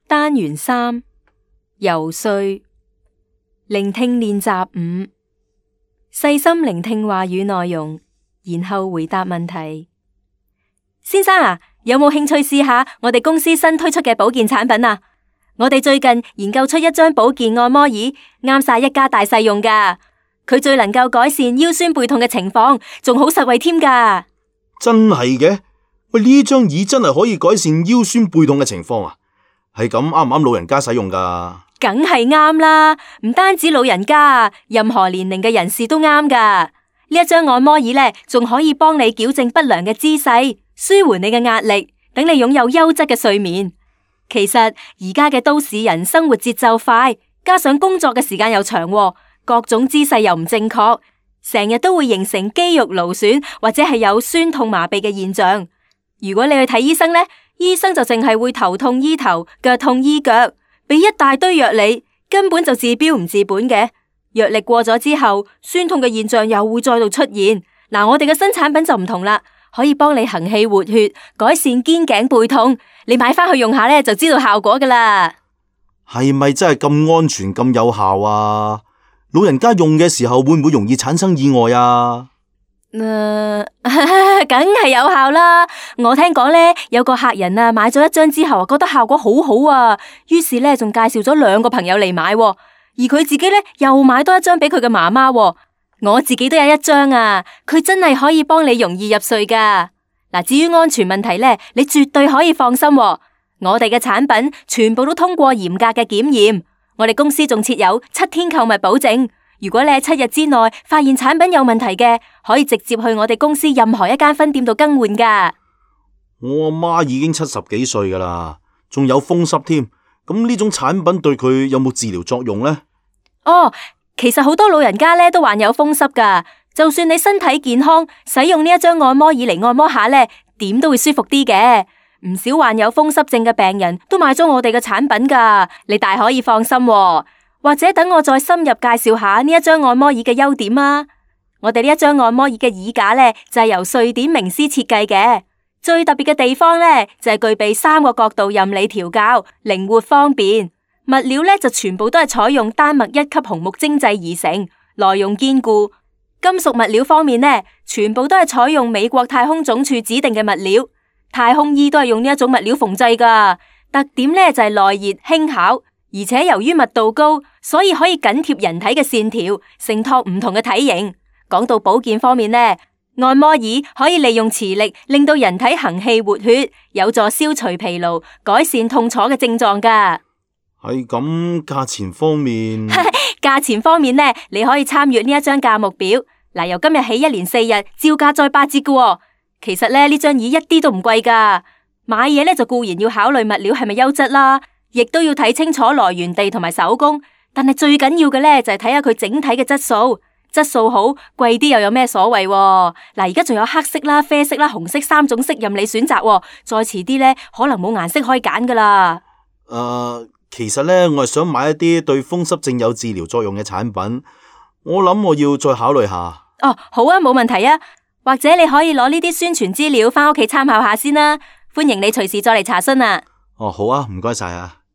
單元3游說聆聽練習5，細心聆聽話語內容，然後回答問題。先生啊，有冇興趣試下我哋公司新推出嘅保健產品啊？我哋最近研究出一張保健按摩椅，啱晒一家大細用噶。佢最能夠改善腰酸背痛嘅情況，仲好實惠添噶。 真係嘅？喂，呢張椅真係可以改善腰酸背痛嘅情況啊？係咁啱唔啱老人家使用噶？ 梗係啱啦，唔單止老人家，任何年齡嘅人士都啱噶。呢一張按摩椅呢，仲可以幫你矯正不良嘅姿勢，舒緩你嘅壓力，等你擁有優質嘅睡眠。其實而家嘅都市人生活節奏快，加上工作嘅時間又長，各種姿勢又唔正確，成日都會形成肌肉勞損或者係有酸痛麻痹嘅現象。如果你去睇醫生呢，醫生就淨係會頭痛醫頭，腳痛醫腳，俾一大堆藥你，根本就治標唔治本嘅。藥力過咗之後，酸痛嘅現象又會再度出現。嗱，我哋嘅新產品就唔同啦，可以幫你行氣活血，改善肩頸背痛。你買翻去用下呢，就知道效果噶啦。 係咪真係咁安全咁有效啊？老人家用嘅時候會唔會容易產生意外啊？ 梗係有效啦！我聽講呢，有個客人啊買咗一張之後覺得效果好好啊，於是呢仲介紹咗2個朋友嚟買，而佢自己呢又買多一張俾佢嘅媽媽。我自己都有一張啊，佢真係可以幫你容易入睡噶。嗱，至於安全問題呢，你絕對可以放心。我哋嘅產品全部都通過嚴格嘅檢驗，我哋公司仲設有7天購物保證。如果你喺7日之內發現產品有問題嘅，可以直接去我哋公司任何一間分店度更換噶。 我阿媽已經70幾歲噶啦，仲有風濕添。咁呢種產品對佢有冇治療作用呢？ 其實好多老人家咧都患有風濕噶，就算你身體健康，使用呢一張按摩椅嚟按摩下咧，點都會舒服啲嘅。唔少患有風濕症嘅病人都買咗我哋嘅產品噶，你大可以放心。或者等我再深入介紹下呢一張按摩椅嘅優點啊！我哋呢一張按摩椅嘅椅架呢，就係由瑞典名師設計嘅，最特別嘅地方呢，就係具備3個角度任你調校，靈活方便。物料呢，就全部都係採用丹麥1級紅木精製而成，內容堅固。金屬物料方面呢，全部都係採用美國太空總署指定嘅物料，太空衣都係用呢一種物料縫製噶。特點呢，就係耐熱輕巧。而且由於密度高，所以可以緊貼人體嘅線條，承托唔同嘅體型。講到保健方面呢，按摩椅可以利用磁力令到人體行氣活血，有助消除疲勞，改善痛楚嘅症狀噶。 係咁，價錢方面， 價錢方面呢，你可以參閱呢一張價目表。嗱，由今日起1連4日，照價再8折噶。其實呢張椅一啲都唔貴噶。買嘢呢，就固然要考慮物料係咪優質啦，亦都要睇清楚來源地同埋手工，但係最緊要嘅呢，就係睇下佢整體嘅質素。質素好，貴啲又有咩所謂？嗱，而家仲有黑色啦、啡色啦、紅色3種色任你選擇。再遲啲呢，可能冇顏色可以揀噶啦。 其實呢，我係想買一啲對風濕症有治療作用嘅產品，我諗我要再考慮下。 好啊，冇問題啊。或者你可以攞呢啲宣傳資料返屋企參考下先啦。歡迎你隨時再嚟查詢啊。 好啊，唔該晒啊。